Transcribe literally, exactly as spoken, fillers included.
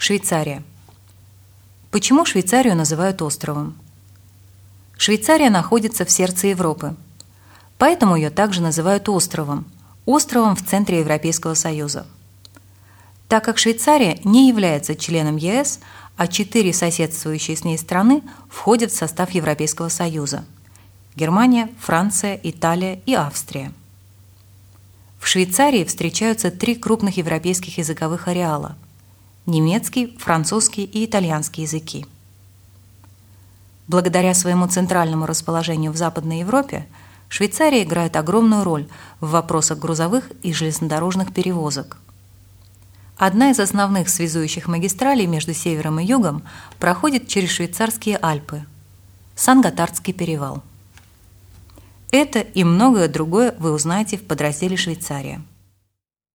Швейцария. Почему Швейцарию называют островом? Швейцария находится в сердце Европы, поэтому ее также называют островом, островом в центре Европейского Союза. Так как Швейцария не является членом Е С, а четыре соседствующие с ней страны входят в состав Европейского Союза – Германия, Франция, Италия и Австрия. В Швейцарии встречаются три крупных европейских языковых ареала – немецкий, французский и итальянский языки. Благодаря своему центральному расположению в Западной Европе Швейцария играет огромную роль в вопросах грузовых и железнодорожных перевозок. Одна из основных связующих магистралей между севером и югом проходит через швейцарские Альпы – Сан-Готардский перевал. Это и многое другое вы узнаете в подразделе «Швейцария».